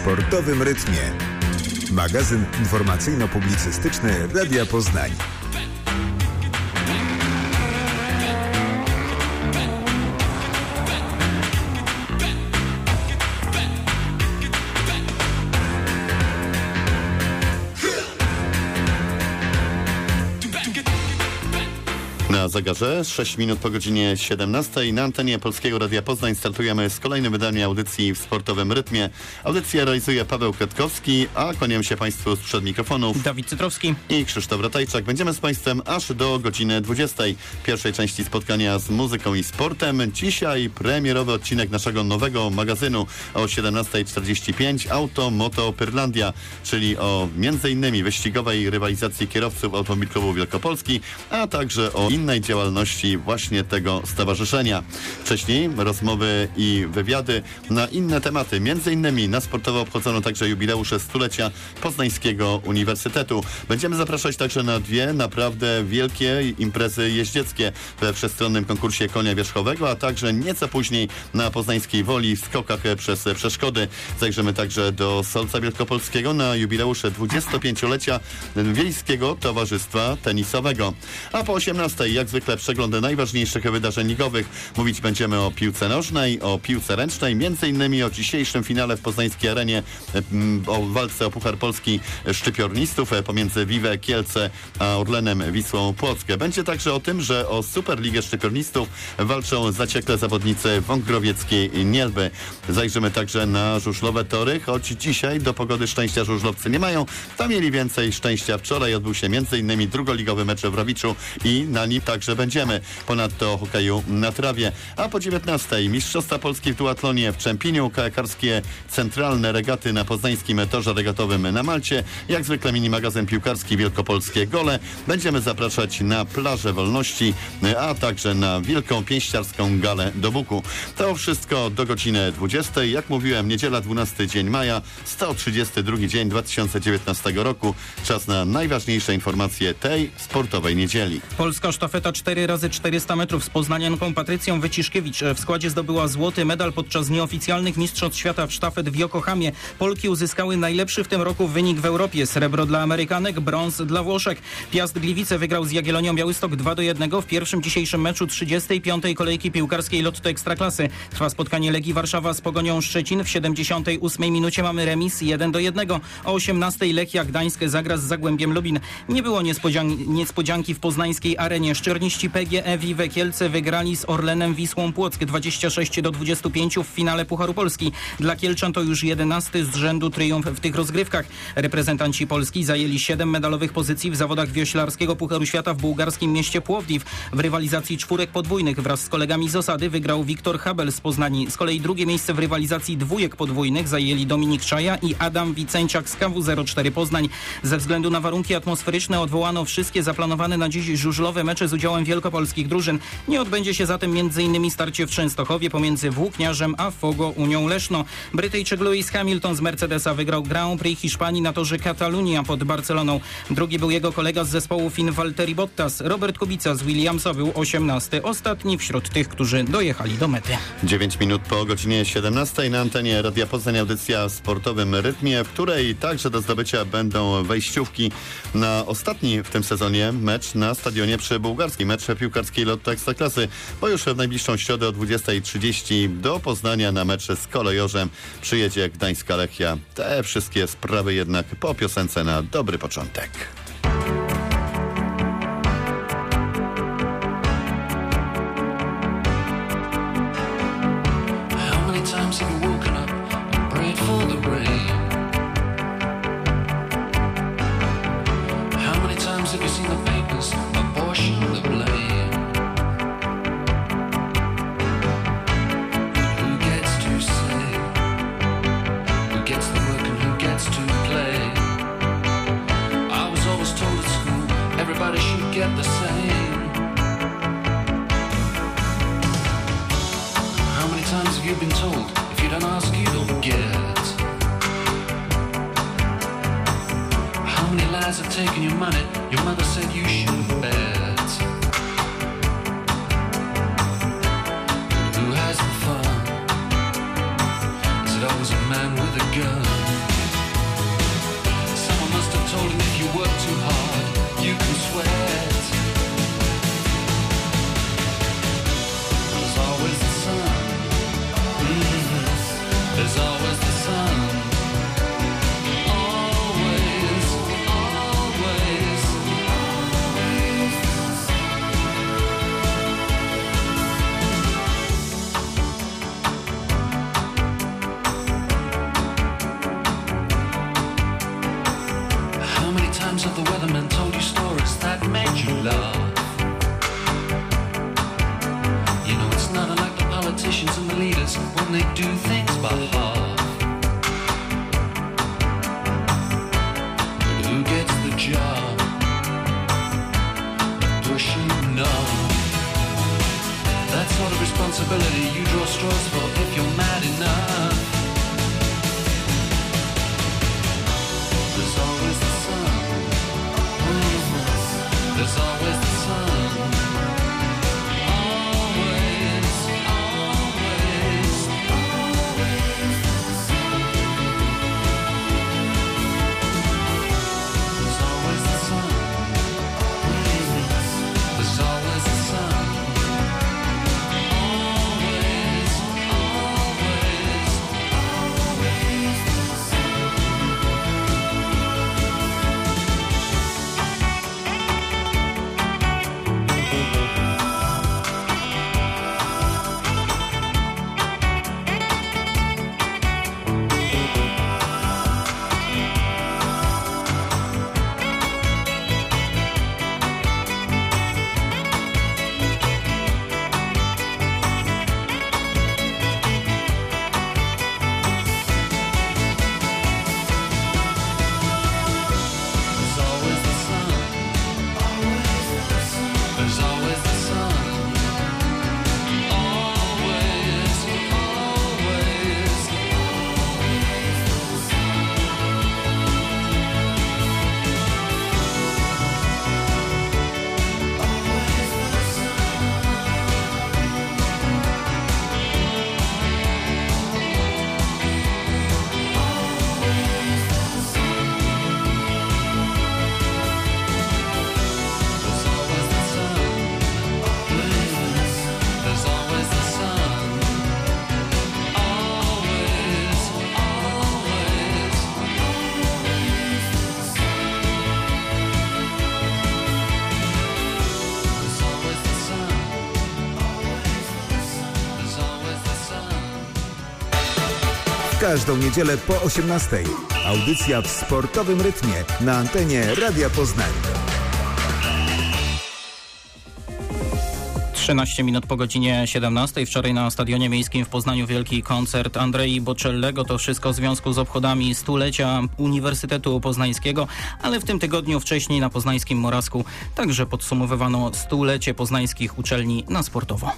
sportowym rytmie. Magazyn informacyjno-publicystyczny Radia Poznań. Na zegarze 6 minut po godzinie 17 na antenie Polskiego Radia Poznań startujemy z kolejnym wydaniem audycji w sportowym rytmie. Audycję realizuje Paweł Kwiatkowski, a kłaniam się Państwu sprzed mikrofonów Dawid Cytrowski i Krzysztof Ratajczak. Będziemy z Państwem aż do godziny 20. Pierwszej części spotkania z muzyką i sportem. Dzisiaj premierowy odcinek naszego nowego magazynu o 17:45 Auto Moto Pyrlandia, czyli o m.in. wyścigowej rywalizacji kierowców Automobil Klubu Wielkopolski, a także o innej działalności właśnie tego stowarzyszenia. Wcześniej rozmowy i wywiady na inne tematy. M.in. na sportowo obchodzono także jubileusze stulecia Poznańskiego Uniwersytetu. Będziemy zapraszać także na dwie naprawdę wielkie imprezy jeździeckie we wszechstronnym konkursie konia wierzchowego, a także nieco później na Poznańskiej Woli w skokach przez przeszkody. Zajrzymy także do Solca Wielkopolskiego na jubileusze 25-lecia Wiejskiego Towarzystwa Tenisowego. A po 18:00 jak zwykle przeglądy najważniejszych wydarzeń ligowych. Mówić będziemy o piłce nożnej, o piłce ręcznej, m.in. o dzisiejszym finale w poznańskiej arenie, o walce o Puchar Polski szczypiornistów pomiędzy Vive Kielce a Orlenem Wisłą Płock. Będzie także o tym, że o Superligę Szczypiornistów walczą zaciekle zawodnicy wągrowieckiej Nielby. Zajrzymy także na żużlowe tory, choć dzisiaj do pogody szczęścia żużlowcy nie mają. Tam mieli więcej szczęścia. Wczoraj odbył się m.in. drugoligowy mecz w Rawiczu i na nim także będziemy. Ponadto o hokeju na trawie. A po 19:00 Mistrzostwa Polski w duatlonie w Czempinie, kajakarskie centralne regaty na poznańskim torze regatowym na Malcie. Jak zwykle minimagazyn piłkarski Wielkopolskie Gole. Będziemy zapraszać na plażę Wolności, a także na wielką pięściarską galę do Buku. To wszystko do godziny 20:00. Jak mówiłem, niedziela 12 dzień maja, 132 dzień 2019 roku. Czas na najważniejsze informacje tej sportowej niedzieli. Polska sztafeta 4x400 metrów z poznanianką Patrycją Wyciszkiewicz w składzie zdobyła złoty medal podczas nieoficjalnych mistrzostw świata w sztafet w Yokohamie. Polki uzyskały najlepszy w tym roku wynik w Europie. Srebro dla Amerykanek, brąz dla Włoszek. Piast Gliwice wygrał z Jagiellonią Białystok 2-1 w pierwszym dzisiejszym meczu 35. kolejki piłkarskiej Lotto Ekstraklasy. Trwa spotkanie Legii Warszawa z Pogonią Szczecin. W 78 minucie mamy remis 1-1. O 18:00 Lechia Gdańsk zagra z Zagłębiem Lubin. Nie było niespodzianki w poznańskiej arenie. Szczerniści PGE Vive Kielce wygrali z Orlenem Wisłą Płock 26-25 w finale Pucharu Polski. Dla Kielczan to już 11 z rzędu triumf w tych rozgrywkach. Reprezentanci Polski zajęli 7 medalowych pozycji w zawodach wioślarskiego Pucharu Świata w bułgarskim mieście Płowdiw. W rywalizacji czwórek podwójnych wraz z kolegami z osady wygrał Wiktor Habel z Poznani. Z kolei drugie miejsce w rywalizacji dwójek podwójnych zajęli Dominik Czaja i Adam Wicenciak z KW04 Poznań. Ze względu na warunki atmosferyczne odwołano wszystkie zaplanowane na dziś żużlowe mecze z udziałem wielkopolskich drużyn. Nie odbędzie się zatem m.in. starcie w Częstochowie pomiędzy Włókniarzem a Fogo Unią Leszno. Brytyjczyk Lewis Hamilton z Mercedesa wygrał Grand Prix Hiszpanii na torze Katalunia pod Barceloną. Drugi był jego kolega z zespołu Finn Valtteri Bottas. Robert Kubica z Williamsa był 18. Ostatni wśród tych, którzy dojechali do mety. 9 minut po godzinie 17:00 na antenie Radia Poznań audycja w sportowym rytmie, w której także do zdobycia będą wejściówki na ostatni w tym sezonie mecz na stadionie przy bułgarskim. Mecz piłkarskiej Lotto Ekstraklasy, bo już w najbliższą środę o 20:30 do Poznania na mecz z Kolejorzem przyjedzie Gdańska Lechia. Te wszystkie sprawy jednak po piosence na dobry początek. Is it always a man with a gun? players when they do things by half. But who gets the job? Pushing no. That sort of responsibility you draw straws for if you're mad enough. There's always the sun. There's always the sun. Always, always, always. There's always the sun. There's always the sun. Always, always, always. There's always the sun. There's always the sun. Always, always. There's always the sun. There's always the sun. Always, always. There's always the sun. There's always the sun. W każdą niedzielę po 18:00. Audycja w sportowym rytmie na antenie Radia Poznań. 13 minut po godzinie 17. Wczoraj na Stadionie Miejskim w Poznaniu wielki koncert Andrei Boczellego. To wszystko w związku z obchodami stulecia Uniwersytetu Poznańskiego, ale w tym tygodniu wcześniej na poznańskim Morawsku także podsumowywano stulecie poznańskich uczelni na sportowo.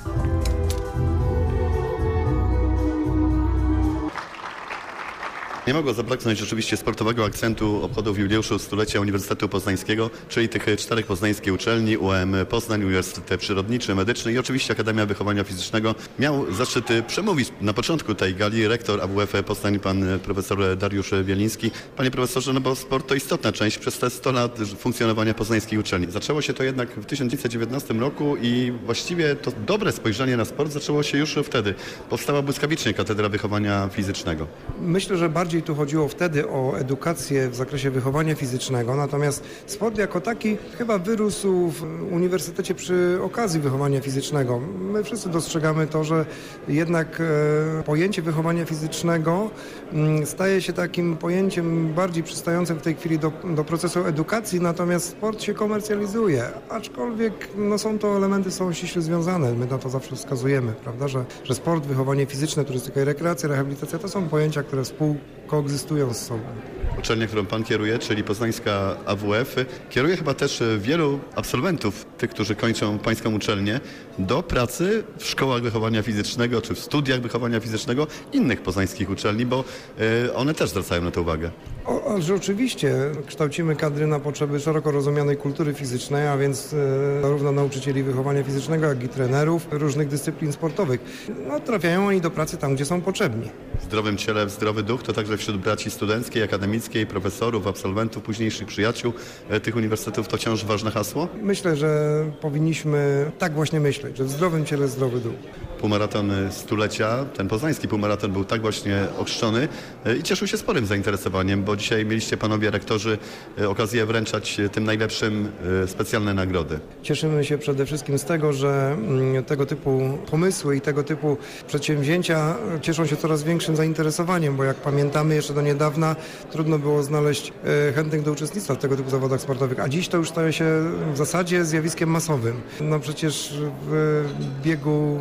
Nie mogło zabraknąć oczywiście sportowego akcentu obchodów jubileuszu stulecia Uniwersytetu Poznańskiego, czyli tych 4 poznańskich uczelni: UAM Poznań, Uniwersytet Przyrodniczy, Medyczny i oczywiście Akademia Wychowania Fizycznego. Miał zaszczyt przemówić na początku tej gali rektor AWF Poznań, pan profesor Dariusz Wieliński. Panie profesorze, no bo sport to istotna część przez te 100 lat funkcjonowania poznańskiej uczelni. Zaczęło się to jednak w 1919 roku i właściwie to dobre spojrzenie na sport zaczęło się już wtedy. Powstała błyskawicznie Katedra Wychowania Fizycznego. Myślę, że bardziej tu chodziło wtedy o edukację w zakresie wychowania fizycznego, natomiast sport jako taki chyba wyrósł w uniwersytecie przy okazji wychowania fizycznego. My wszyscy dostrzegamy to, że jednak pojęcie wychowania fizycznego staje się takim pojęciem bardziej przystającym w tej chwili do procesu edukacji, natomiast sport się komercjalizuje, aczkolwiek są to elementy, są ściśle związane. My na to zawsze wskazujemy, prawda, że sport, wychowanie fizyczne, turystyka i rekreacja, rehabilitacja to są pojęcia, które współkoegzystują z sobą. Uczelnia, którą pan kieruje, czyli poznańska AWF, kieruje chyba też wielu absolwentów, tych, którzy kończą pańską uczelnię, do pracy w szkołach wychowania fizycznego czy w studiach wychowania fizycznego innych poznańskich uczelni, bo one też zwracają na to uwagę. Że oczywiście kształcimy kadry na potrzeby szeroko rozumianej kultury fizycznej, a więc zarówno nauczycieli wychowania fizycznego, jak i trenerów różnych dyscyplin sportowych. Trafiają oni do pracy tam, gdzie są potrzebni. W zdrowym ciele, w zdrowy duch to także wśród braci studenckiej, akademickiej, profesorów, absolwentów, późniejszych przyjaciół tych uniwersytetów to wciąż ważne hasło? Myślę, że powinniśmy tak właśnie myśleć, że w zdrowym ciele zdrowy duch. Półmaraton stulecia, ten poznański półmaraton był tak właśnie ochrzczony i cieszył się sporym zainteresowaniem, bo dzisiaj mieliście panowie rektorzy okazję wręczać tym najlepszym specjalne nagrody. Cieszymy się przede wszystkim z tego, że tego typu pomysły i tego typu przedsięwzięcia cieszą się coraz większym zainteresowaniem, bo jak pamiętamy, jeszcze do niedawna trudno było znaleźć chętnych do uczestnictwa w tego typu zawodach sportowych, a dziś to już staje się w zasadzie zjawiskiem masowym. Przecież w biegu stulecia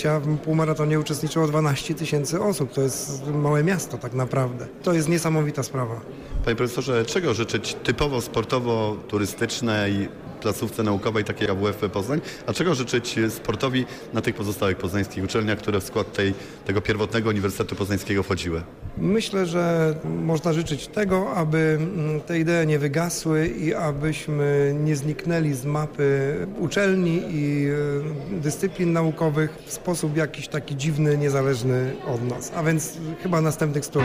stulecia w półmaratonie uczestniczyło 12 000 osób. To jest małe miasto tak naprawdę. To jest niesamowita sprawa. Panie profesorze, czego życzyć typowo sportowo-turystycznej placówce naukowej takiej jak WF Poznań, a czego życzyć sportowi na tych pozostałych poznańskich uczelniach, które w skład tego pierwotnego Uniwersytetu Poznańskiego wchodziły? Myślę, że można życzyć tego, aby te idee nie wygasły i abyśmy nie zniknęli z mapy uczelni i dyscyplin naukowych w sposób jakiś taki dziwny, niezależny od nas, a więc chyba następnych 100 lat.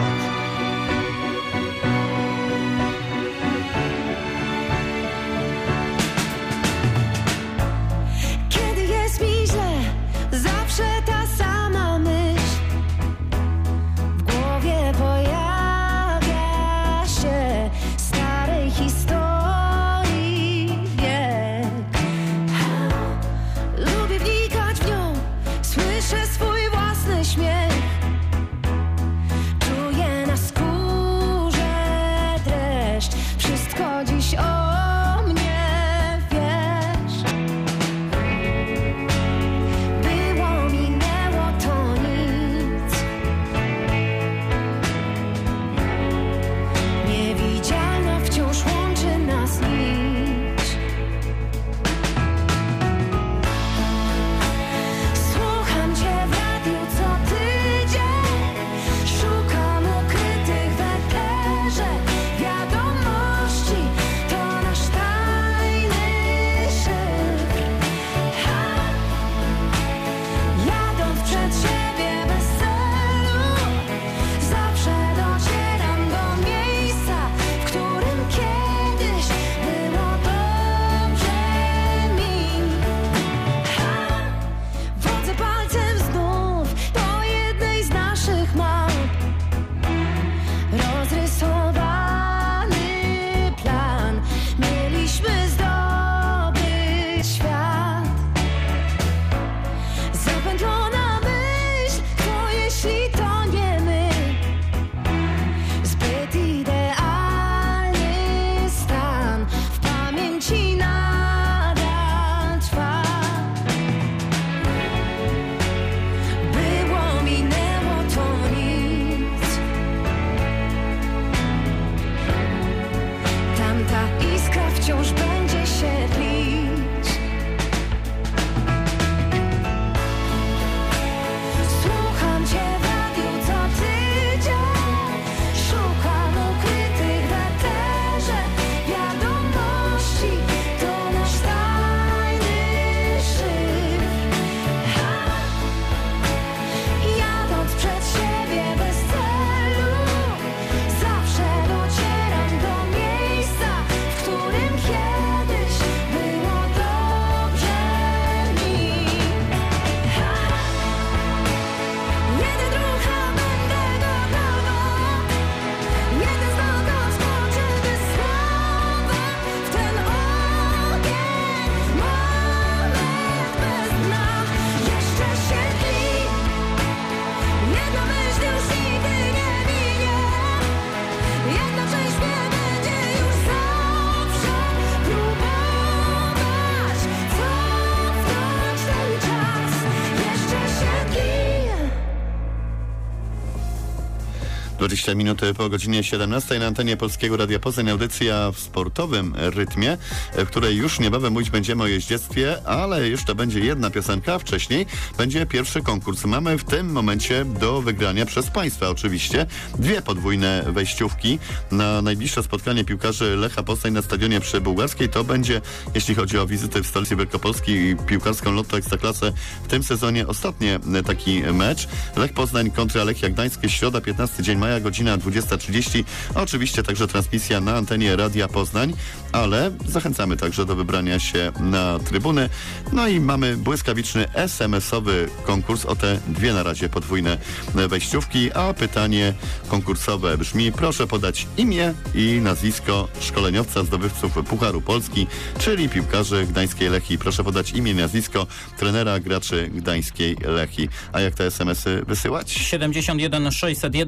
Minuty po godzinie 17 na antenie Polskiego Radia Poznań, audycja w sportowym rytmie, w której już niebawem mówić będziemy o jeździectwie, ale jeszcze będzie jedna piosenka, a wcześniej będzie pierwszy konkurs. Mamy w tym momencie do wygrania przez Państwa oczywiście 2 podwójne wejściówki na najbliższe spotkanie piłkarzy Lecha Poznań na stadionie przy Bułgarskiej. To będzie, jeśli chodzi o wizyty w stolicy wielkopolskiej i piłkarską Lotto Ekstraklasę w tym sezonie, ostatni taki mecz. Lech Poznań kontra Lechia Gdańsk, środa 15 dzień maja, godzina 20:30. Oczywiście także transmisja na antenie Radia Poznań, ale zachęcamy także do wybrania się na trybuny. No i mamy błyskawiczny SMS-owy konkurs o te 2 na razie podwójne wejściówki, a pytanie konkursowe brzmi: proszę podać imię i nazwisko szkoleniowca zdobywców Pucharu Polski, czyli piłkarzy gdańskiej Lechii. Proszę podać imię i nazwisko trenera graczy gdańskiej Lechii. A jak te SMS-y wysyłać? 71 601 to jest numer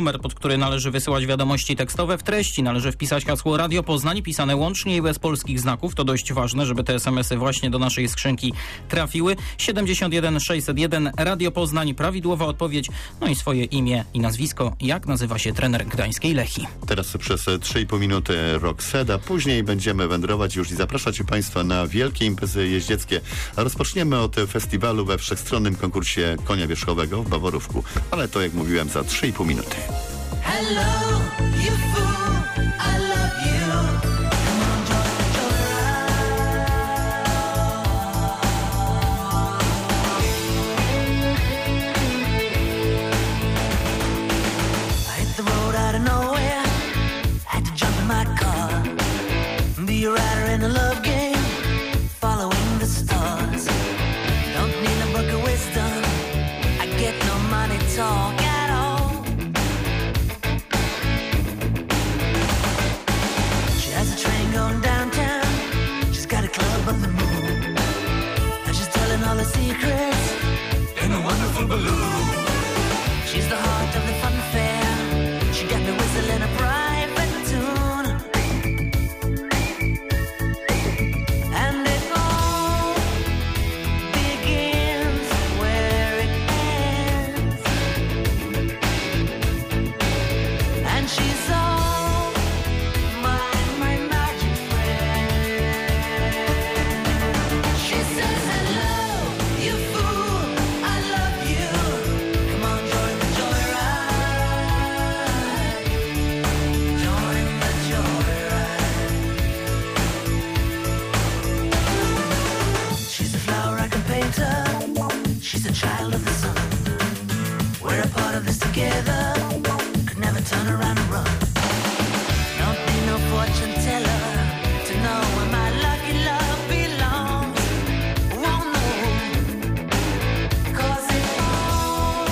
numer, pod który należy wysyłać wiadomości tekstowe. W treści należy wpisać hasło Radio Poznań, pisane łącznie i bez polskich znaków. To dość ważne, żeby te SMS-y właśnie do naszej skrzynki trafiły. 71 601 Radio Poznań, prawidłowa odpowiedź, no i swoje imię i nazwisko. Jak nazywa się trener gdańskiej Lechii? Teraz przez 3,5 minuty Roxeda, później będziemy wędrować już i zapraszać Państwa na wielkie imprezy jeździeckie. A rozpoczniemy od festiwalu we wszechstronnym konkursie konia wierzchowego w Baworówku. Ale to, jak mówiłem, za 3,5 minuty. Hello, you fool, I love you. Come on, join the I hit the road out of nowhere, had to jump in my car, be a rider in a love game, following the stars. Don't need a book of wisdom, I get no money talk at all. She has a train going downtown, she's got a club on the moon, and she's telling all the secrets in a wonderful balloon. She's the heart of the fun fair, she got me whistling a private tune. And it all begins where it ends, and she's all my magic friend. She says, hello, you fool, I love you. Come on, join the joyride. Join the joyride. She's a flower I can paint her. She's a child of the sun. We're a part of this together. Could never turn around and run. Don't need no fortune teller to know where my lucky love belongs. Won't know, 'cause it all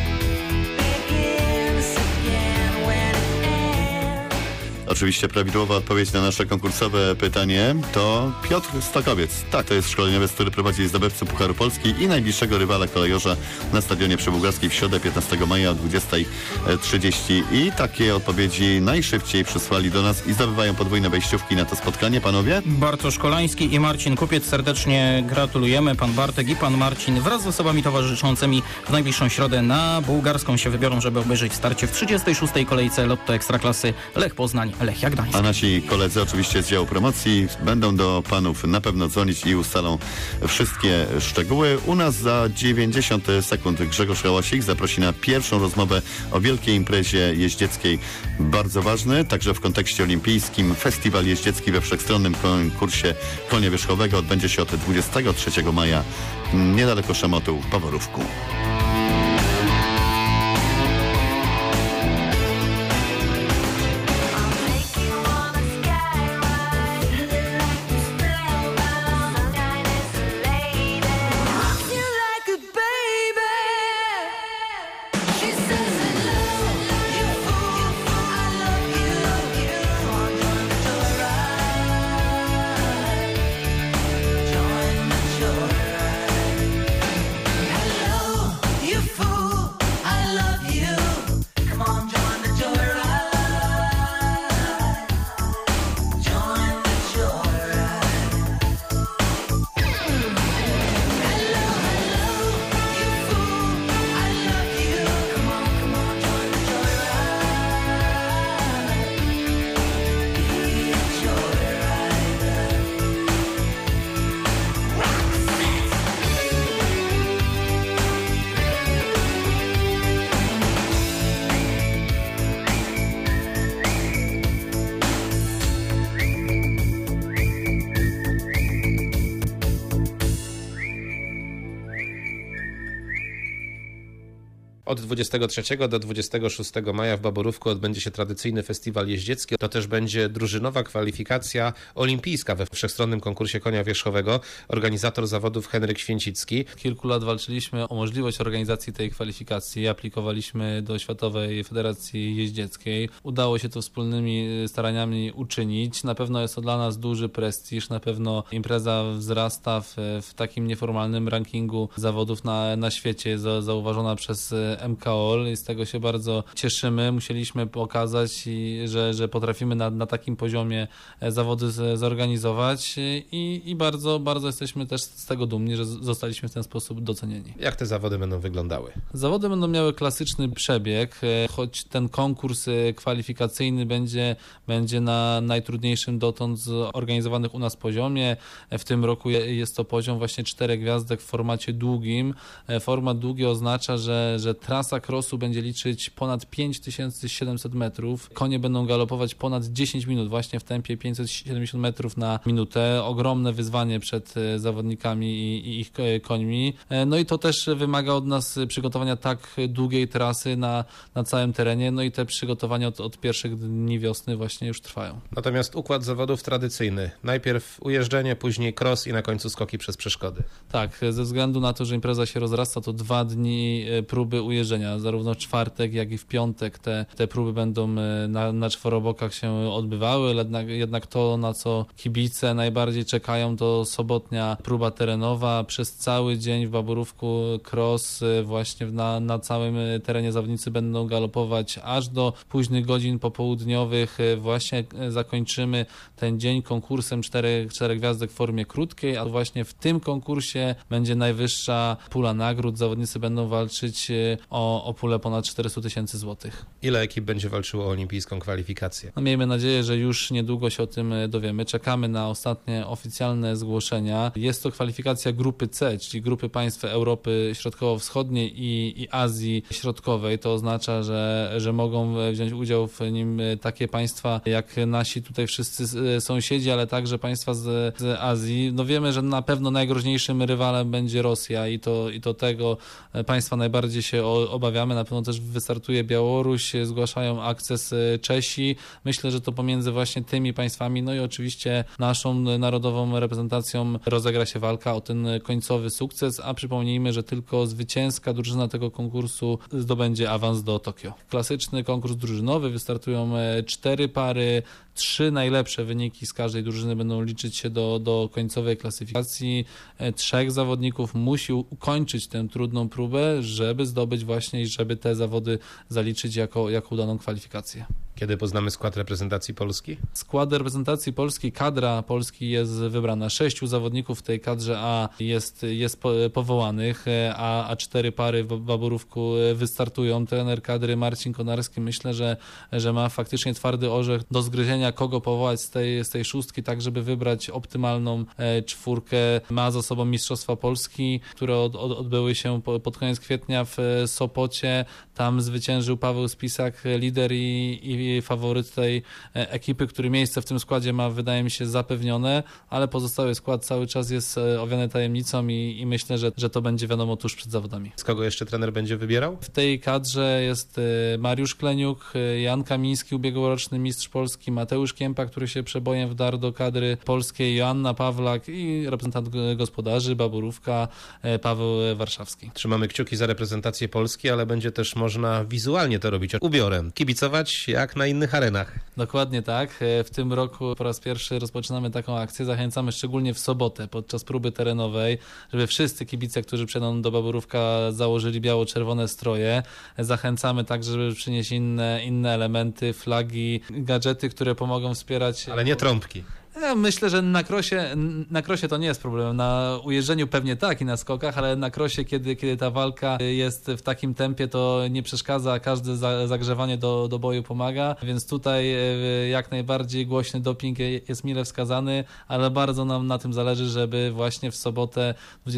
begins again when it ends. Oczywiście prawidłowa odpowiedź na nasze konkursowe pytanie to Piotr Stokowiec. Tak, to jest szkoleniowiec, który prowadzi zdobywcę Pucharu Polski i najbliższego rywala kolejorza na stadionie przybułgarskim w środę 15 maja o 20:30. I takie odpowiedzi najszybciej przysłali do nas i zdobywają podwójne wejściówki na to spotkanie. Panowie? Bartosz Kolański i Marcin Kupiec, serdecznie gratulujemy. Pan Bartek i pan Marcin wraz z osobami towarzyszącymi w najbliższą środę na bułgarską się wybiorą, żeby obejrzeć starcie w 36. kolejce Lotto Ekstraklasy Lech Poznań, Lechia Gdańsk. A nasi koledzy oczywiście z działu promocji będą do panów na pewno dzwonić i ustalą wszystkie szczegóły. U nas za 90 sekund Grzegorz Hałasik zaprosi na pierwszą rozmowę o wielkiej imprezie jeździeckiej. Bardzo ważny, także w kontekście olimpijskim. Festiwal jeździecki we wszechstronnym konkursie konia wierzchowego odbędzie się od 23 maja niedaleko Szamotu w Baworówku. Od 23 do 26 maja w Baborówku odbędzie się tradycyjny festiwal jeździecki. To też będzie drużynowa kwalifikacja olimpijska we wszechstronnym konkursie konia wierzchowego. Organizator zawodów Henryk Święcicki. Kilku lat walczyliśmy o możliwość organizacji tej kwalifikacji. Aplikowaliśmy do Światowej Federacji Jeździeckiej. Udało się to wspólnymi staraniami uczynić. Na pewno jest to dla nas duży prestiż. Na pewno impreza wzrasta w takim nieformalnym rankingu zawodów na świecie. Jest zauważona przez MKOL i z tego się bardzo cieszymy. Musieliśmy pokazać, że potrafimy na takim poziomie zawody zorganizować i bardzo, bardzo jesteśmy też z tego dumni, że zostaliśmy w ten sposób docenieni. Jak te zawody będą wyglądały? Zawody będą miały klasyczny przebieg, choć ten konkurs kwalifikacyjny będzie na najtrudniejszym dotąd zorganizowanych u nas poziomie. W tym roku jest to poziom właśnie 4 gwiazdek w formacie długim. Format długi oznacza, że trasa crossu będzie liczyć ponad 5700 metrów. Konie będą galopować ponad 10 minut właśnie w tempie 570 metrów na minutę. Ogromne wyzwanie przed zawodnikami i ich końmi. No i to też wymaga od nas przygotowania tak długiej trasy na całym terenie. No i te przygotowania od pierwszych dni wiosny właśnie już trwają. Natomiast układ zawodów tradycyjny. Najpierw ujeżdżenie, później cross i na końcu skoki przez przeszkody. Tak, ze względu na to, że impreza się rozrasta, to 2 dni próby ujeżdżenia. Zarówno w czwartek, jak i w piątek te próby będą na czworobokach się odbywały. Jednak to, na co kibice najbardziej czekają, to sobotnia próba terenowa. Przez cały dzień w Baborówku cross właśnie na całym terenie zawodnicy będą galopować aż do późnych godzin popołudniowych. Właśnie zakończymy ten dzień konkursem 4 gwiazdek w formie krótkiej, a właśnie w tym konkursie będzie najwyższa pula nagród. Zawodnicy będą walczyć o pulę ponad 400 000 złotych. Ile ekip będzie walczyło o olimpijską kwalifikację? No, miejmy nadzieję, że już niedługo się o tym dowiemy. Czekamy na ostatnie oficjalne zgłoszenia. Jest to kwalifikacja grupy C, czyli grupy państw Europy Środkowo-Wschodniej i Azji Środkowej. To oznacza, że mogą wziąć udział w nim takie państwa jak nasi tutaj wszyscy sąsiedzi, ale także państwa z Azji. No wiemy, że na pewno najgroźniejszym rywalem będzie Rosja i to tego państwa najbardziej się obawiamy. Na pewno też wystartuje Białoruś, zgłaszają akces Czesi. Myślę, że to pomiędzy właśnie tymi państwami, no i oczywiście naszą narodową reprezentacją rozegra się walka o ten końcowy sukces, a przypomnijmy, że tylko zwycięska drużyna tego konkursu zdobędzie awans do Tokio. Klasyczny konkurs drużynowy, wystartują 4 pary, 3 najlepsze wyniki z każdej drużyny będą liczyć się do końcowej klasyfikacji. 3 zawodników musi ukończyć tę trudną próbę, żeby zdobyć właśnie i żeby te zawody zaliczyć jako udaną kwalifikację. Kiedy poznamy skład reprezentacji Polski? Skład reprezentacji Polski, kadra Polski jest wybrana. 6 zawodników w tej kadrze A jest powołanych, a 4 pary w Baborówku wystartują. Trener kadry Marcin Konarski myślę, że ma faktycznie twardy orzech do zgryzienia, kogo powołać z tej szóstki, tak żeby wybrać optymalną czwórkę. Ma za sobą Mistrzostwa Polski, które odbyły się pod koniec kwietnia w Sopocie. Tam zwyciężył Paweł Spisak, lider i faworyt tej ekipy, który miejsce w tym składzie ma, wydaje mi się, zapewnione, ale pozostały skład cały czas jest owiany tajemnicą i myślę, że to będzie wiadomo tuż przed zawodami. Z kogo jeszcze trener będzie wybierał? W tej kadrze jest Mariusz Kleniuk, Jan Kamiński, ubiegłoroczny mistrz Polski, Mateusz Kiempa, który się przebojem wdarł do kadry polskiej, Joanna Pawlak i reprezentant gospodarzy, Baborówka, Paweł Warszawski. Trzymamy kciuki za reprezentację Polski, ale będzie też można wizualnie to robić ubiorem. Kibicować jak na innych arenach. Dokładnie tak. W tym roku po raz pierwszy rozpoczynamy taką akcję. Zachęcamy szczególnie w sobotę podczas próby terenowej, żeby wszyscy kibice, którzy przyjdą do Baborówka, założyli biało-czerwone stroje. Zachęcamy także, żeby przynieść inne elementy, flagi, gadżety, które pomogą wspierać. Ale nie trąbki. Ja myślę, że na krosie to nie jest problem. Na ujeżdżeniu pewnie tak i na skokach, ale na krosie, kiedy ta walka jest w takim tempie, to nie przeszkadza, każde zagrzewanie do boju pomaga, więc tutaj jak najbardziej głośny doping jest mile wskazany, ale bardzo nam na tym zależy, żeby właśnie w sobotę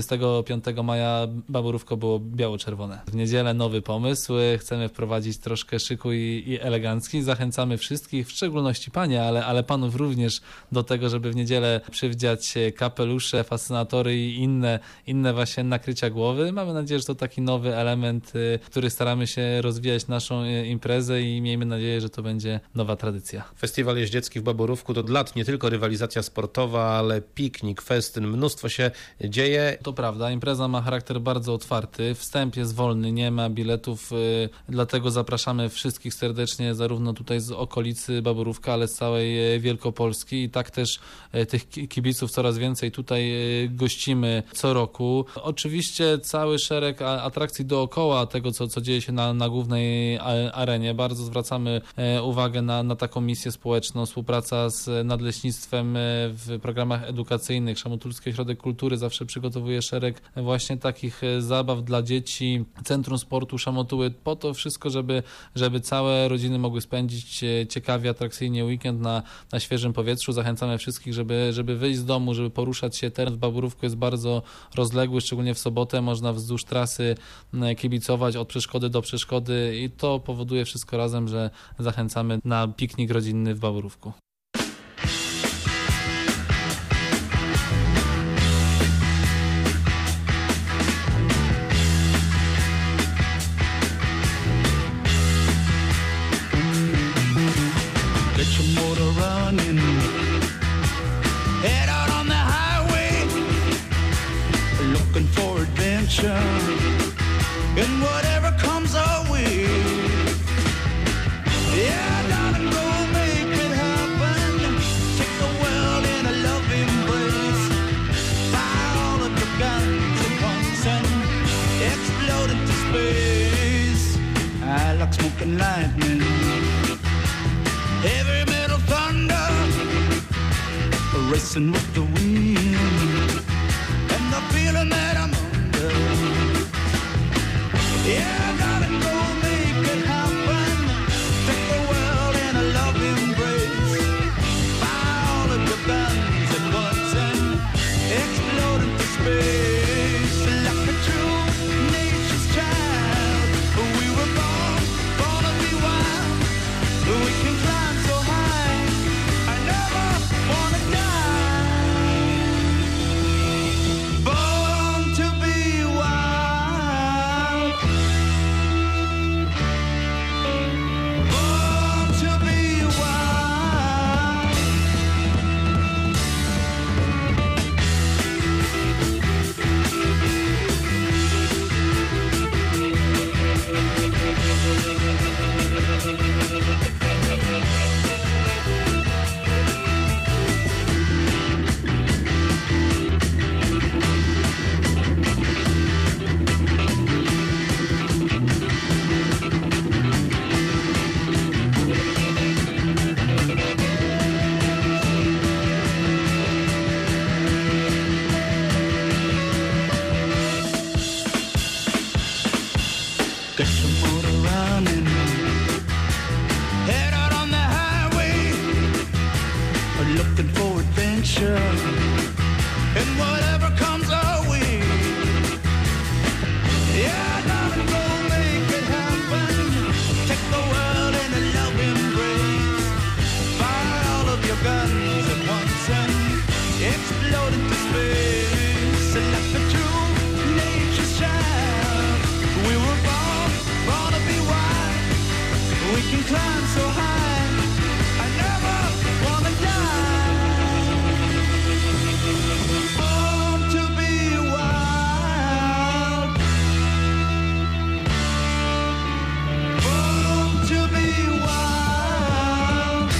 25 maja Baborówko było biało-czerwone. W niedzielę nowy pomysł, chcemy wprowadzić troszkę szyku i elegancki. Zachęcamy wszystkich, w szczególności panie, ale panów również do tego, żeby w niedzielę przywdziać kapelusze, fascynatory i inne właśnie nakrycia głowy. Mamy nadzieję, że to taki nowy element, który staramy się rozwijać naszą imprezę i miejmy nadzieję, że to będzie nowa tradycja. Festiwal jeździecki w Baborówku to od lat nie tylko rywalizacja sportowa, ale piknik, festyn, mnóstwo się dzieje. To prawda, impreza ma charakter bardzo otwarty, wstęp jest wolny, nie ma biletów, dlatego zapraszamy wszystkich serdecznie, zarówno tutaj z okolicy Baborówka, ale z całej Wielkopolski i tak też tych kibiców coraz więcej tutaj gościmy co roku. Oczywiście cały szereg atrakcji dookoła tego, co dzieje się na głównej arenie. Bardzo zwracamy uwagę na taką misję społeczną, współpraca z Nadleśnictwem w programach edukacyjnych. Szamotulski Ośrodek Kultury zawsze przygotowuje szereg właśnie takich zabaw dla dzieci. Centrum Sportu Szamotuły, po to wszystko, żeby całe rodziny mogły spędzić ciekawie, atrakcyjnie weekend na świeżym powietrzu. Zachęcamy wszystkich, żeby wyjść z domu, żeby poruszać się. Teren w Baborówku jest bardzo rozległy, szczególnie w sobotę można wzdłuż trasy kibicować od przeszkody do przeszkody i to powoduje wszystko razem, że zachęcamy na piknik rodzinny w Baborówku. And whatever comes our way, yeah, darling, go make it happen. Take the world in a loving embrace. Fire all of your guns at once and explode into space. I like smoke and lightning, heavy metal thunder, racing with the wind, and the feeling that I'm under. Yeah, darling, go make it happen. Take the world in a loving embrace. Fire all of your guns at once and explode into space. Like a true nature's child, we were born to be wild. We can climb so high, I never wanna die. Born to be wild. Born to be wild. Get your motor running, head out on the highway, looking for adventure, and whatever comes our way. Yeah, darling, go make it happen. Take the world in a loving embrace. Fire all of your guns at once and explode into space. Like the true nature's child, we were born to be wild. We can climb so high, I never wanna die. Born to be wild. Born to be wild.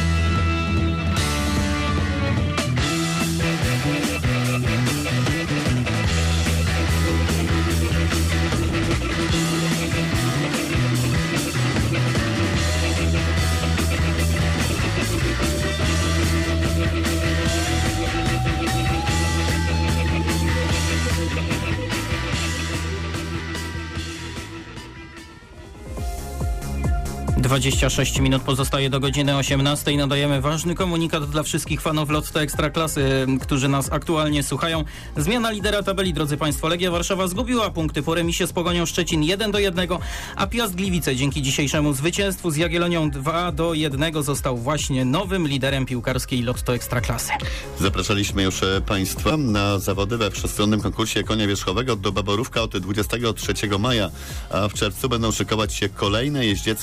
26 minut pozostaje do godziny 18. Nadajemy ważny komunikat dla wszystkich fanów Lotto Ekstraklasy, którzy nas aktualnie słuchają. Zmiana lidera tabeli, drodzy Państwo. Legia Warszawa zgubiła punkty po remisie z Pogonią Szczecin 1-1, a Piast Gliwice dzięki dzisiejszemu zwycięstwu z Jagiellonią 2-1 został właśnie nowym liderem piłkarskiej Lotto Ekstraklasy. Zapraszaliśmy już Państwa na zawody we wszechstronnym konkursie konia wierzchowego do Baborówka od 23 maja, a w czerwcu będą szykować się kolejne jeździeckie emocje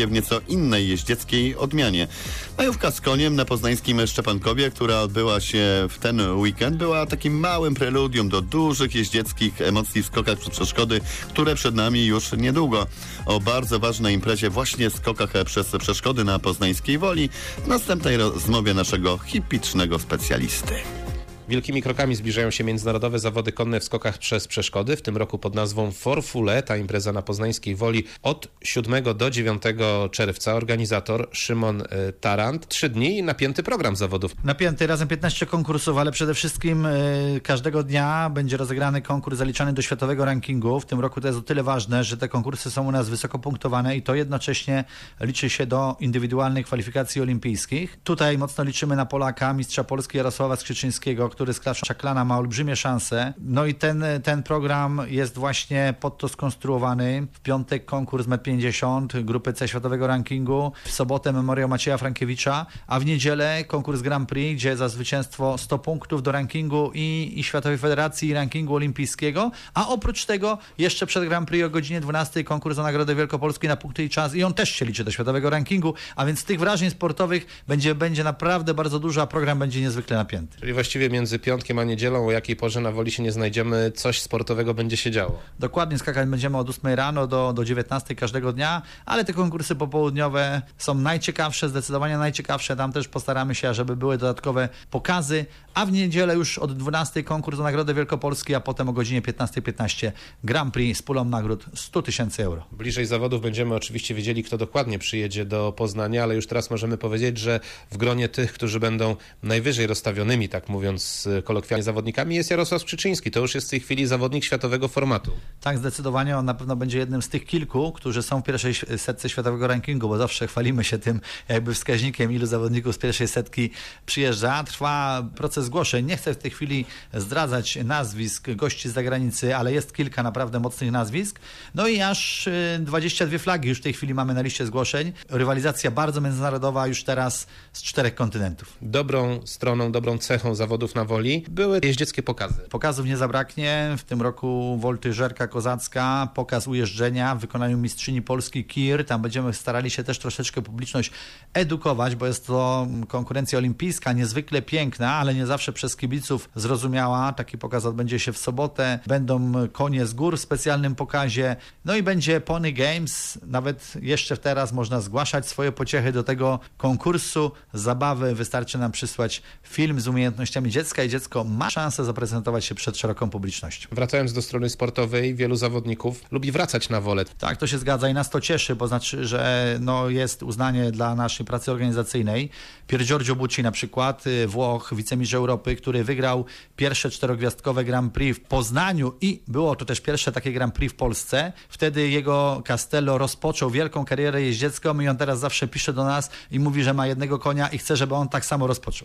się w nieco innej jeździeckiej odmianie. Majówka z koniem na poznańskim Szczepankowie, która odbyła się w ten weekend, była takim małym preludium do dużych jeździeckich emocji w skokach przez przeszkody, które przed nami już niedługo. O bardzo ważnej imprezie, właśnie skokach przez przeszkody na Poznańskiej Woli, w następnej rozmowie naszego hippicznego specjalisty. Wielkimi krokami zbliżają się międzynarodowe zawody konne w skokach przez przeszkody. W tym roku pod nazwą Forfule. Ta impreza na Poznańskiej Woli od 7 do 9 czerwca. Organizator Szymon Tarant. 3 dni i napięty program zawodów. Napięty, razem 15 konkursów, ale przede wszystkim każdego dnia będzie rozegrany konkurs zaliczany do światowego rankingu. W tym roku to jest o tyle ważne, że te konkursy są u nas wysoko punktowane i to jednocześnie liczy się do indywidualnych kwalifikacji olimpijskich. Tutaj mocno liczymy na Polaka, mistrza Polski Jarosława Skrzyczyńskiego, który z klasą Czaklana ma olbrzymie szanse. No i ten program jest właśnie pod to skonstruowany. W piątek konkurs M50, grupy C światowego rankingu. W sobotę memoriał Macieja Frankiewicza, a w niedzielę konkurs Grand Prix, gdzie za zwycięstwo 100 punktów do rankingu i Światowej Federacji i rankingu olimpijskiego. A oprócz tego jeszcze przed Grand Prix o godzinie 12 konkurs o Nagrodę Wielkopolskiej na punkty i czas i on też się liczy do światowego rankingu, a więc tych wrażeń sportowych będzie naprawdę bardzo dużo, a program będzie niezwykle napięty. Czyli właściwie między piątkiem a niedzielą, o jakiej porze na Woli się nie znajdziemy, coś sportowego będzie się działo. Dokładnie, skakać będziemy od 8 rano do 19 każdego dnia, ale te konkursy popołudniowe są najciekawsze, zdecydowanie najciekawsze. Tam też postaramy się, żeby były dodatkowe pokazy, a w niedzielę już od 12 konkurs o Nagrodę Wielkopolskiej, a potem o godzinie 15:15 Grand Prix z pulą nagród 100 000 euro. Bliżej zawodów będziemy oczywiście wiedzieli, kto dokładnie przyjedzie do Poznania, ale już teraz możemy powiedzieć, że w gronie tych, którzy będą najwyżej rozstawionymi, tak mówiąc kolokwialnie, zawodnikami, jest Jarosław Skrzyczyński. To już jest w tej chwili zawodnik światowego formatu. Tak, zdecydowanie. On na pewno będzie jednym z tych kilku, którzy są w pierwszej setce światowego rankingu, bo zawsze chwalimy się tym jakby wskaźnikiem, ilu zawodników z pierwszej setki przyjeżdża. Trwa proces zgłoszeń. Nie chcę w tej chwili zdradzać nazwisk gości z zagranicy, ale jest kilka naprawdę mocnych nazwisk. No i aż 22 flagi już w tej chwili mamy na liście zgłoszeń. Rywalizacja bardzo międzynarodowa już teraz z 4 kontynentów. Dobrą stroną, dobrą cechą zawodów na Woli były jeździeckie pokazy. Pokazów nie zabraknie. W tym roku woltyżerka kozacka, pokaz ujeżdżenia w wykonaniu mistrzyni Polski Kir. Tam będziemy starali się też troszeczkę publiczność edukować, bo jest to konkurencja olimpijska, niezwykle piękna, ale nie zawsze przez kibiców zrozumiała. Taki pokaz odbędzie się w sobotę. Będą konie z gór w specjalnym pokazie. No i będzie Pony Games. Nawet jeszcze teraz można zgłaszać swoje pociechy do tego konkursu. Zabawy wystarczy nam przysłać film z umiejętnościami dziecka i dziecko ma szansę zaprezentować się przed szeroką publicznością. Wracając do strony sportowej, wielu zawodników lubi wracać na wolę. Tak, to się zgadza i nas to cieszy, bo znaczy, że jest uznanie dla naszej pracy organizacyjnej. Pier Giorgio Bucci na przykład, Włoch, wicemistrz Europy, który wygrał pierwsze 4-gwiazdkowe Grand Prix w Poznaniu i było to też pierwsze takie Grand Prix w Polsce. Wtedy jego Castello rozpoczął wielką karierę jeździecką i on teraz zawsze pisze do nas i mówi, że ma jednego konia i chce, żeby on tak samo rozpoczął.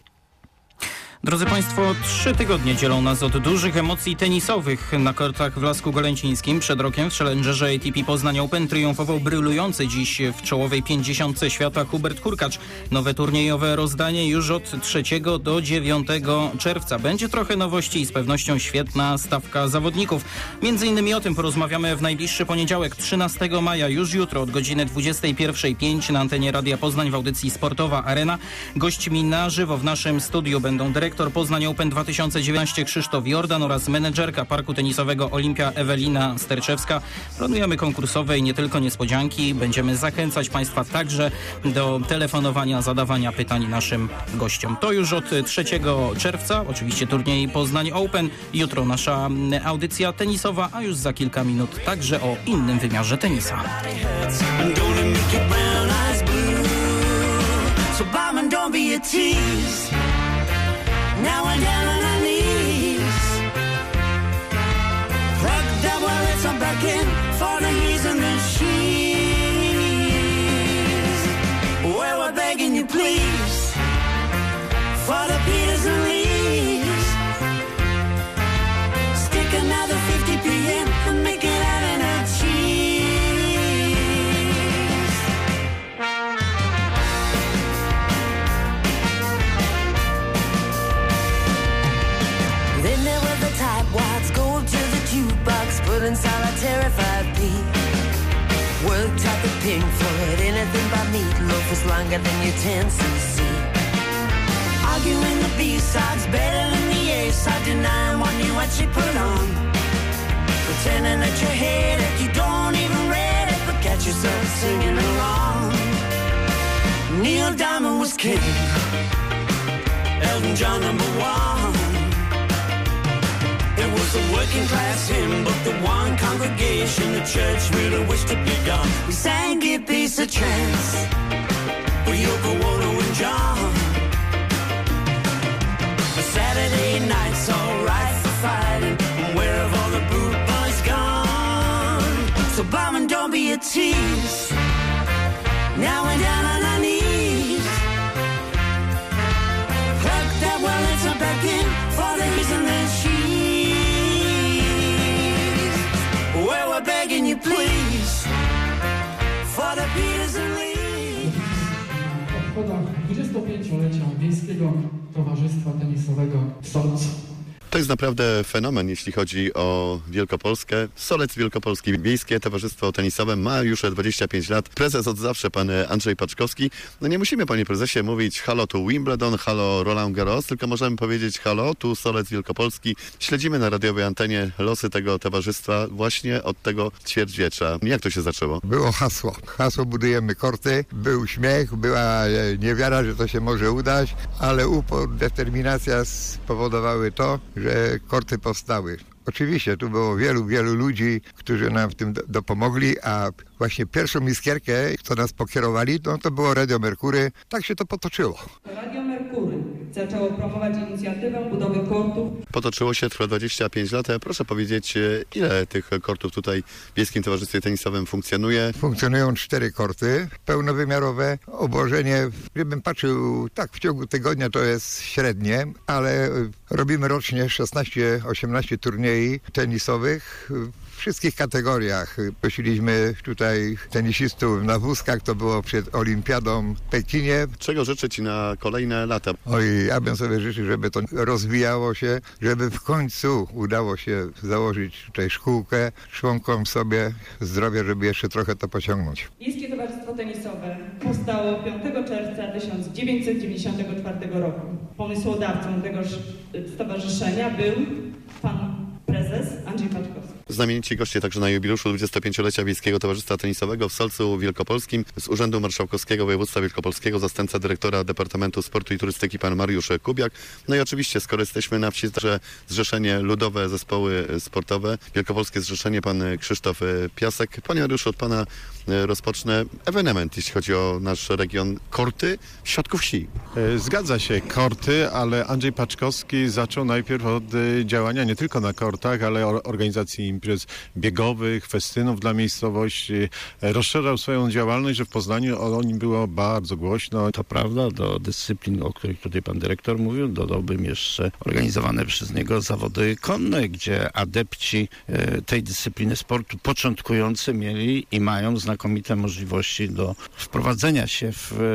Drodzy Państwo, 3 tygodnie dzielą nas od dużych emocji tenisowych na kortach w Lasku Golęcińskim. Przed rokiem w Challengerze ATP Poznań Open triumfował brylujący dziś w czołowej 50 świata Hubert Hurkacz. Nowe turniejowe rozdanie już od 3 do 9 czerwca. Będzie trochę nowości i z pewnością świetna stawka zawodników. Między innymi o tym porozmawiamy w najbliższy poniedziałek, 13 maja, już jutro od godziny 21:05 na antenie Radia Poznań w audycji Sportowa Arena. Gośćmi na żywo w naszym studiu będą dyrektor Poznań Open 2019 Krzysztof Jordan oraz menedżerka parku tenisowego Olimpia Ewelina Sterczewska. Planujemy konkursowe i nie tylko niespodzianki. Będziemy zachęcać Państwa także do telefonowania, zadawania pytań naszym gościom. To już od 3 czerwca, oczywiście turniej Poznań Open. Jutro nasza audycja tenisowa, a już za kilka minut także o innym wymiarze tenisa. Now we're down on our knees. Plugged up while it's all back in for the he's and the she's. Where we're begging you please for the Peters and Lees. Stick another 50 p.m. and make it out in a cheese. Then there were the tightwads, go to the jukebox, put in solitary 5p. Worked out the Pink Floyd, anything but meatloaf is longer than your Tennessee. Arguing the B-side's better than the A-side, denying what you actually put on. Pretending that you hate it, you don't even read it, but catch yourself singing along. Neil Diamond was king, Elton John #1. It was a working class hymn, but the one congregation the church really wished to be gone. We sang Give Peace a Chance for Yoko Ono and John. A Saturday night's alright for fighting, where have all the boot boys gone? So Barman, don't be a tease, now we're down on our knees. Plug that well, it's a back in for the reason that she's. Well, we're begging you please, for the Peters and Lees. W obchodach 25-lecia Wiejskiego Towarzystwa Tenisowego w Solcu. To jest naprawdę fenomen, jeśli chodzi o Wielkopolskę. Solec Wielkopolski, Wiejskie Towarzystwo Tenisowe ma już 25 lat. Prezes od zawsze, pan Andrzej Paczkowski. No nie musimy, panie prezesie, mówić halo tu Wimbledon, halo Roland Garros, tylko możemy powiedzieć halo tu Solec Wielkopolski. Śledzimy na radiowej antenie losy tego towarzystwa właśnie od tego ćwierćwiecza. Jak to się zaczęło? Było hasło. Hasło budujemy korty. Był śmiech, była niewiara, że to się może udać, ale upór, determinacja spowodowały to, że korty powstały. Oczywiście tu było wielu ludzi, którzy nam w tym dopomogli, a właśnie pierwszą iskierkę, kto nas pokierowali, no to było Radio Merkury. Tak się to potoczyło. Radio Merkury zaczęło promować inicjatywę budowy kortów. Potoczyło się, trwa 25 lat. Proszę powiedzieć, ile tych kortów tutaj w Wiejskim Towarzystwie Tenisowym funkcjonuje? Funkcjonują 4 korty pełnowymiarowe. Obłożenie, gdybym patrzył, tak w ciągu tygodnia to jest średnie, ale robimy rocznie 16-18 turniejów tenisowych w wszystkich kategoriach. Prosiliśmy tutaj tenisistów na wózkach, to było przed Olimpiadą w Pekinie. Czego życzę ci na kolejne lata? Oj, ja bym sobie życzył, żeby to rozwijało się, żeby w końcu udało się założyć tutaj szkółkę, członkom sobie zdrowia, żeby jeszcze trochę to pociągnąć. Wiejskie Towarzystwo Tenisowe powstało 5 czerwca 1994 roku. Pomysłodawcą tegoż stowarzyszenia był pan prezes Andrzej Paczkowski. Znamienici goście także na jubileuszu 25-lecia Wiejskiego Towarzystwa Tenisowego w Solcu Wielkopolskim. Z Urzędu Marszałkowskiego Województwa Wielkopolskiego zastępca dyrektora Departamentu Sportu i Turystyki pan Mariusz Kubiak. No i oczywiście, skoro jesteśmy na wsi, że Zrzeszenie Ludowe Zespoły Sportowe, Wielkopolskie Zrzeszenie, pan Krzysztof Piasek. Panie Mariuszu, od pana rozpocznę ewenement, jeśli chodzi o nasz region. Korty w środku wsi. Zgadza się, korty, ale Andrzej Paczkowski zaczął najpierw od działania nie tylko na kortach, ale organizacji imprez biegowych, festynów dla miejscowości. Rozszerzał swoją działalność, że w Poznaniu o nim było bardzo głośno. To prawda, do dyscyplin, o których tutaj pan dyrektor mówił, dodałbym jeszcze organizowane przez niego zawody konne, gdzie adepci tej dyscypliny sportu początkujący mieli i mają znakomite możliwości do wprowadzenia się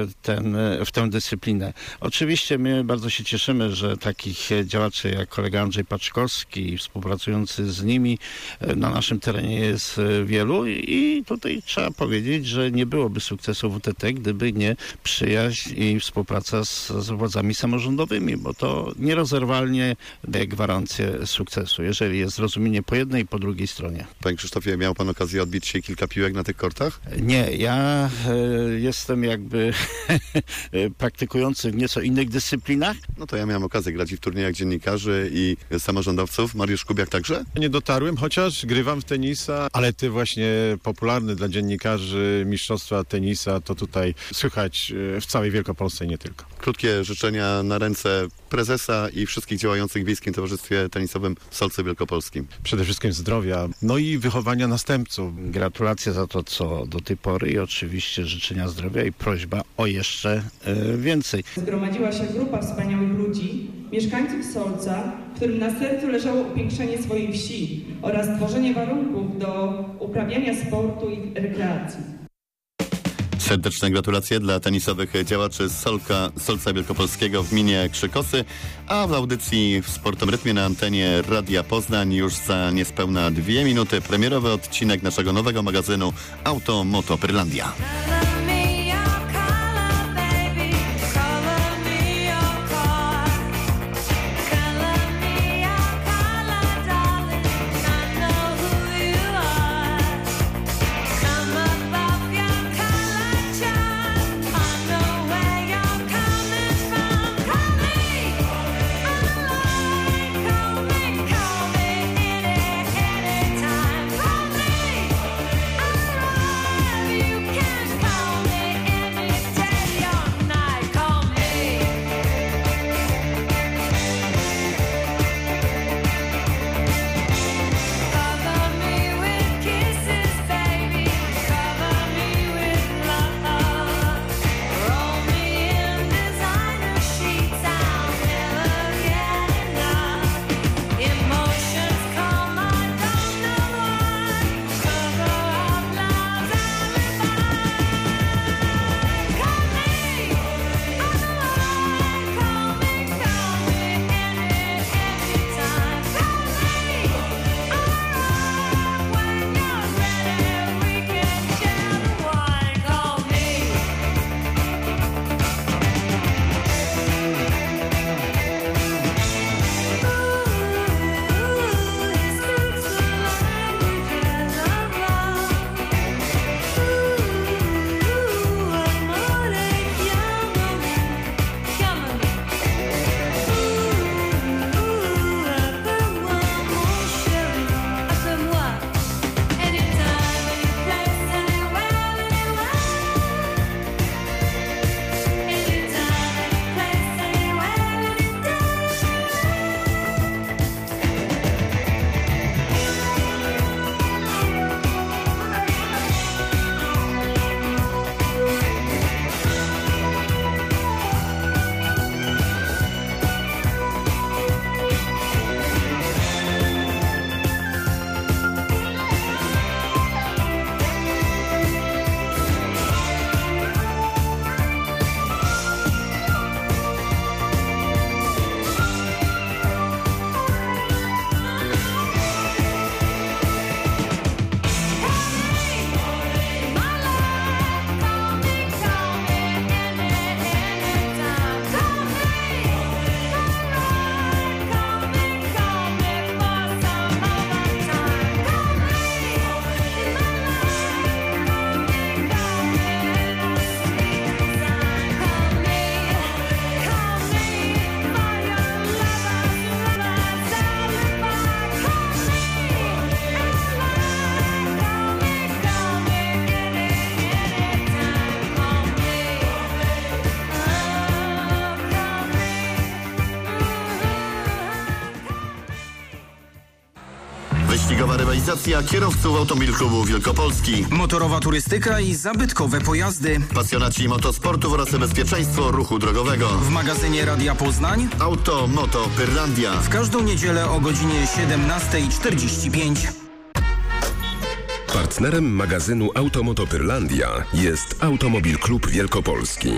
w tę dyscyplinę. Oczywiście my bardzo się cieszymy, że takich działaczy jak kolega Andrzej Paczkowski i współpracujący z nimi na naszym terenie jest wielu i tutaj trzeba powiedzieć, że nie byłoby sukcesu WTT, gdyby nie przyjaźń i współpraca z władzami samorządowymi, bo to nierozerwalnie daje gwarancję sukcesu, jeżeli jest zrozumienie po jednej i po drugiej stronie. Panie Krzysztofie, miał pan okazję odbić się kilka piłek na tych kortach? Nie, ja jestem jakby praktykujący w nieco innych dyscyplinach. No to ja miałem okazję grać i w turniejach dziennikarzy i samorządowców. Mariusz Kubiak także? Nie dotarłem, chociaż grywam w tenisa, ale te właśnie popularne dla dziennikarzy mistrzostwa tenisa to tutaj słychać w całej Wielkopolsce i nie tylko. Krótkie życzenia na ręce prezesa i wszystkich działających w Wiejskim Towarzystwie Tenisowym w Solcu Wielkopolskim. Przede wszystkim zdrowia, no i wychowania następców. Gratulacje za to, co do tej pory i oczywiście życzenia zdrowia i prośba o jeszcze więcej. Zgromadziła się grupa wspaniałych ludzi, mieszkańców Solca, którym na sercu leżało upiększenie swojej wsi oraz tworzenie warunków do uprawiania sportu i rekreacji. Serdeczne gratulacje dla tenisowych działaczy z Solca Wielkopolskiego w gminie Krzykosy, a w audycji w Sportowym Rytmie na antenie Radia Poznań już za niespełna 2 minuty premierowy odcinek naszego nowego magazynu Auto Moto Prylandia. Rywalizacja kierowców Automobil Klubu Wielkopolski. Motorowa turystyka i zabytkowe pojazdy. Pasjonaci motosportów oraz bezpieczeństwo ruchu drogowego. W magazynie Radia Poznań Auto Moto Pyrlandia. W każdą niedzielę o godzinie 17:45. Partnerem magazynu Automoto Pyrlandia jest Automobil Klub Wielkopolski.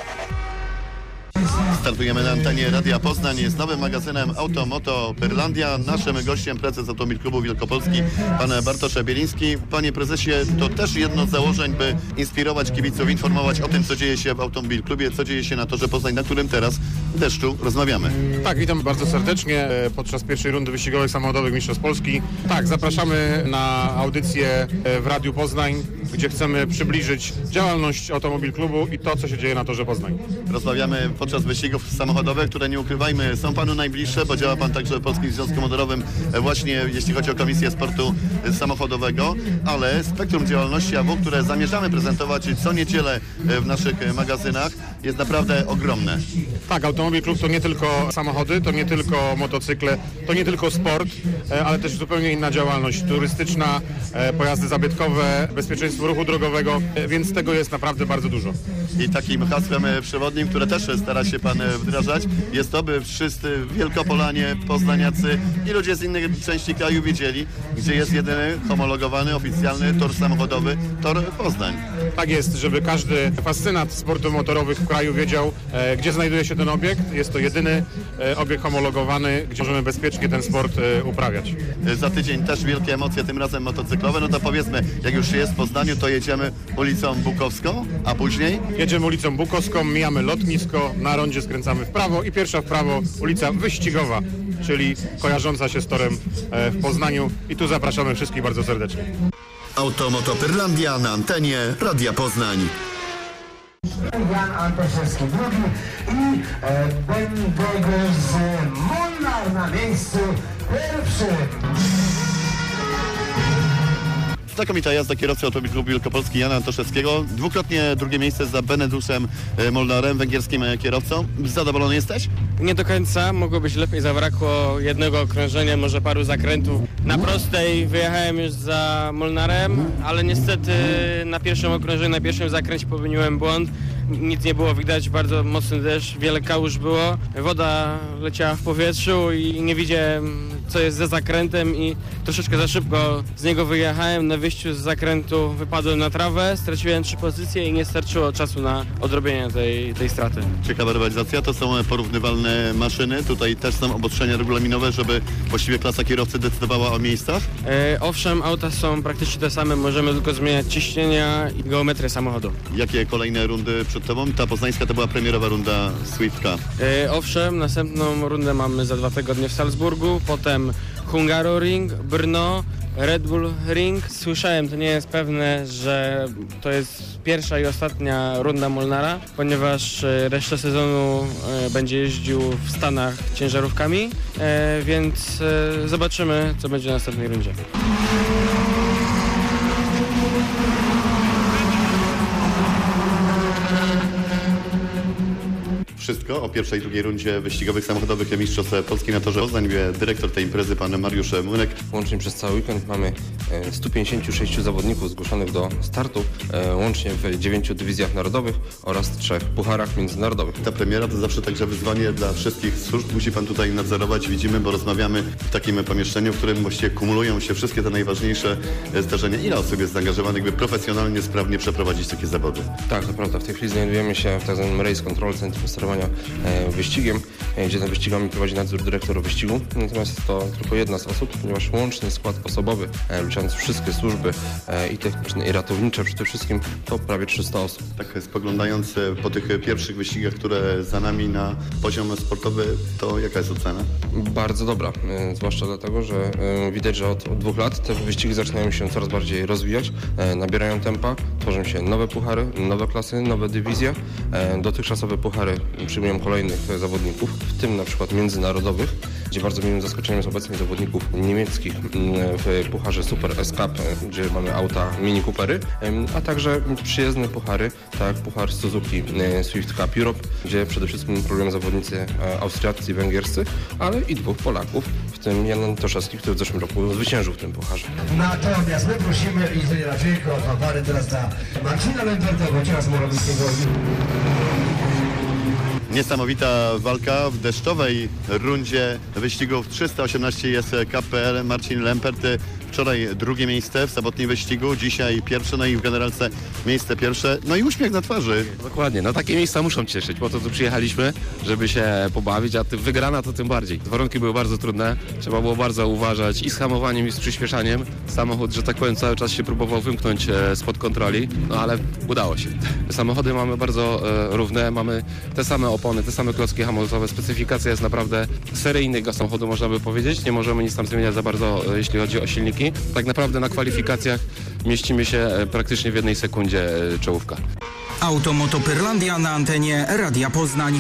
Startujemy na antenie Radia Poznań z nowym magazynem Automoto Pyrlandia. Naszym gościem prezes Automobil Klubu Wielkopolski, pan Bartosz Bieliński. Panie prezesie, to też jedno z założeń, by inspirować kibiców, informować o tym, co dzieje się w Automobil Klubie, co dzieje się na torze Poznań, na którym teraz w deszczu rozmawiamy. Tak, witam bardzo serdecznie podczas pierwszej rundy wyścigowych samochodowych Mistrzostw Polski. Tak, zapraszamy na audycję w Radiu Poznań, gdzie chcemy przybliżyć działalność Automobil Klubu i to, co się dzieje na torze Poznań. Rozmawiamy podczas wyścigów samochodowych, które, nie ukrywajmy, są panu najbliższe, bo działa pan także w Polskim Związku Motorowym właśnie jeśli chodzi o Komisję Sportu Samochodowego, ale spektrum działalności AW, które zamierzamy prezentować co niedzielę w naszych magazynach, jest naprawdę ogromne. Tak, Automobil Klub to nie tylko samochody, to nie tylko motocykle, to nie tylko sport, ale też zupełnie inna działalność turystyczna, pojazdy zabytkowe, bezpieczeństwo ruchu drogowego, więc tego jest naprawdę bardzo dużo. I takim hasłem przewodnim, które też stara się pan wdrażać, jest to, by wszyscy Wielkopolanie, poznaniacy i ludzie z innych części kraju wiedzieli, gdzie jest jedyny homologowany, oficjalny tor samochodowy, tor Poznań. Tak jest, żeby każdy fascynat sportów motorowych w kraju wiedział, gdzie znajduje się ten obiekt. Jest to jedyny obiekt homologowany, gdzie możemy bezpiecznie ten sport uprawiać. Za tydzień też wielkie emocje, tym razem motocyklowe. No to powiedzmy, jak już jest w Poznaniu, to jedziemy ulicą Bukowską, a później? Jedziemy ulicą Bukowską, mijamy lotnisko, na rondzie skręcamy w prawo i pierwsza w prawo ulica Wyścigowa, czyli kojarząca się z torem w Poznaniu i tu zapraszamy wszystkich bardzo serdecznie. Automoto Pyrlandia na antenie Radia Poznań. Jan Antoszewski drugi i Bendegus Molnar na miejscu pierwszym. Znakomita jazda kierowcy Automobil Klubu Wielkopolski Jana Antoszewskiego. Dwukrotnie drugie miejsce za Benedusem Molnarem, węgierskim kierowcą. Zadowolony jesteś? Nie do końca, mogło być lepiej, zabrakło jednego okrążenia, może paru zakrętów. Na prostej wyjechałem już za Molnarem, ale niestety na pierwszym okrążeniu, na pierwszym zakręcie popełniłem błąd. Nic nie było widać, bardzo mocny deszcz, wiele kałuż było. Woda leciała w powietrzu i nie widziałem, co jest za zakrętem i troszeczkę za szybko z niego wyjechałem. Na wyjściu z zakrętu wypadłem na trawę, straciłem 3 pozycje i nie starczyło czasu na odrobienie tej straty. Ciekawa rywalizacja, to są porównywalne maszyny. Tutaj też są obostrzenia regulaminowe, żeby właściwie klasa kierowcy decydowała o miejscach? Owszem, auta są praktycznie te same, możemy tylko zmieniać ciśnienia i geometrię samochodu. Jakie kolejne rundy przed tobą? Ta poznańska to była premierowa runda Swiftka. Owszem, następną rundę mamy za 2 tygodnie w Salzburgu, potem Hungaroring, Brno, Red Bull Ring. Słyszałem, to nie jest pewne, że to jest pierwsza i ostatnia runda Molnara, ponieważ resztę sezonu będzie jeździł w Stanach ciężarówkami, więc zobaczymy, co będzie w następnej rundzie. Wszystko o pierwszej i drugiej rundzie wyścigowych samochodowych Mistrzostw Polski na torze Poznań wie dyrektor tej imprezy, pan Mariusz Młynek. Łącznie przez cały weekend mamy 156 zawodników zgłoszonych do startu, łącznie w 9 dywizjach narodowych oraz 3 pucharach międzynarodowych. Ta premiera to zawsze także wyzwanie dla wszystkich służb. Musi pan tutaj nadzorować, widzimy, bo rozmawiamy w takim pomieszczeniu, w którym właściwie kumulują się wszystkie te najważniejsze zdarzenia. Ile osób jest zaangażowanych, by profesjonalnie, sprawnie przeprowadzić takie zawody? Tak, to prawda. W tej chwili znajdujemy się w tak zwanym Race Control, centrum sterowania wyścigiem, gdzie nad wyścigami prowadzi nadzór dyrektor wyścigu. Natomiast to tylko jedna z osób, ponieważ łączny skład osobowy, licząc wszystkie służby i techniczne, i ratownicze przede wszystkim, to prawie 300 osób. Tak, spoglądając po tych pierwszych wyścigach, które za nami na poziom sportowy, to jaka jest ocena? Bardzo dobra, zwłaszcza dlatego, że widać, że od 2 lat te wyścigi zaczynają się coraz bardziej rozwijać, nabierają tempa, tworzą się nowe puchary, nowe klasy, nowe dywizje. Dotychczasowe puchary przyjmują kolejnych zawodników, w tym na przykład międzynarodowych. gdzie bardzo miłym zaskoczeniem jest obecność zawodników niemieckich w pucharze Super S-Cup, gdzie mamy auta Mini Coopery, a także przyjezdne puchary, tak puchar Suzuki Swift Cup Europe, gdzie przede wszystkim problem zawodnicy austriaccy i węgierscy, ale i 2 Polaków, w tym Jan Toszewski, który w zeszłym roku zwyciężył w tym pucharze. Natomiast my prosimy inżyniera Dźwięku o fanfary teraz dla Marcina Lempertego, Cias Morawieckiego. Niesamowita walka w deszczowej rundzie wyścigów 318 jest KPL. Marcin Lempert wczoraj drugie miejsce w sobotnim wyścigu, dzisiaj pierwsze, no i w generalce miejsce pierwsze, no i uśmiech na twarzy. Dokładnie, no takie miejsca muszą cieszyć, po to tu przyjechaliśmy, żeby się pobawić, a wygrana to tym bardziej. Warunki były bardzo trudne, trzeba było bardzo uważać i z hamowaniem, i z przyspieszaniem. Samochód, że tak powiem, cały czas się próbował wymknąć spod kontroli, no ale udało się. Samochody mamy bardzo równe, mamy te same opony, te same klocki hamulcowe, specyfikacja jest naprawdę seryjnego samochodu, można by powiedzieć, nie możemy nic tam zmieniać za bardzo, jeśli chodzi o silniki. Tak naprawdę na kwalifikacjach mieścimy się praktycznie w 1 sekundzie czołówka. Automoto Pyrlandia na antenie Radia Poznań.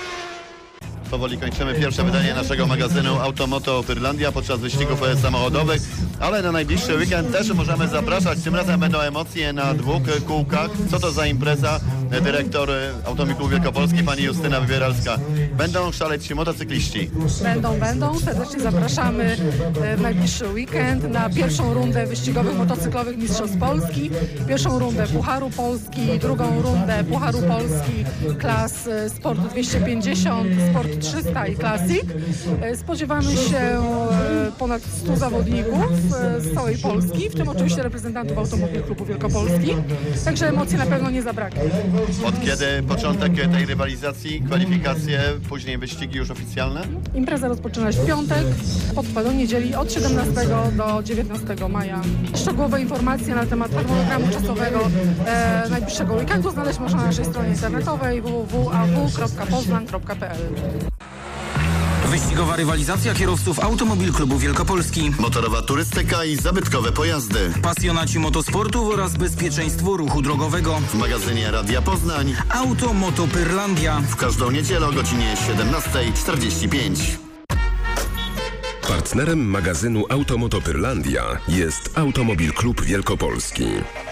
Powoli kończymy pierwsze wydanie naszego magazynu Automoto Pyrlandia podczas wyścigów samochodowych, ale na najbliższy weekend też możemy zapraszać. Tym razem będą emocje na 2 kółkach. Co to za impreza? Dyrektor Automobili Wielkopolski, pani Justyna Wybieralska. Będą szaleć motocykliści. Będą. Serdecznie zapraszamy w najbliższy weekend na pierwszą rundę wyścigowych motocyklowych Mistrzostw Polski, pierwszą rundę Pucharu Polski, drugą rundę Pucharu Polski klas Sport 250, Sport 300 i Classic. Spodziewamy się ponad 100 zawodników z całej Polski, w tym oczywiście reprezentantów Automobil Klubu Wielkopolski. Także emocji na pewno nie zabraknie. Od kiedy początek tej rywalizacji, kwalifikacje, później wyścigi już oficjalne? Impreza rozpoczyna się w piątek, potrwa do niedzieli od 17 do 19 maja. Szczegółowe informacje na temat harmonogramu czasowego najbliższego weekendu znaleźć można na naszej stronie internetowej www.aw.poznań.pl. Wyścigowa rywalizacja kierowców Automobil Klubu Wielkopolski. Motorowa turystyka i zabytkowe pojazdy. Pasjonaci motosportu oraz bezpieczeństwo ruchu drogowego. W magazynie Radia Poznań Automoto Pyrlandia. W każdą niedzielę o godzinie 17:45. Partnerem magazynu Automoto Pyrlandia jest Automobil Klub Wielkopolski.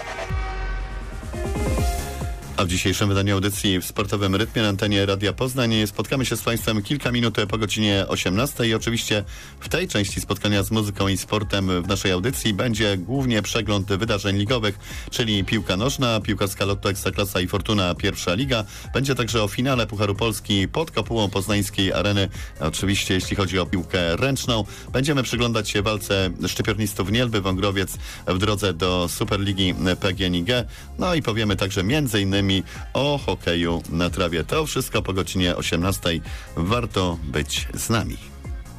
A w dzisiejszym wydaniu audycji w sportowym rytmie na antenie Radia Poznań spotkamy się z Państwem kilka minut po godzinie 18 i oczywiście w tej części spotkania z muzyką i sportem w naszej audycji będzie głównie przegląd wydarzeń ligowych, czyli piłka nożna, piłkarska Lotto Ekstraklasa i Fortuna Pierwsza Liga. Będzie także o finale Pucharu Polski pod kopułą poznańskiej areny. Oczywiście jeśli chodzi o piłkę ręczną, będziemy przyglądać się walce szczypiornistów Nielby Wągrowiec w drodze do Superligi PGNiG. No i powiemy także m.in. o hokeju na trawie. To wszystko po godzinie 18. Warto być z nami.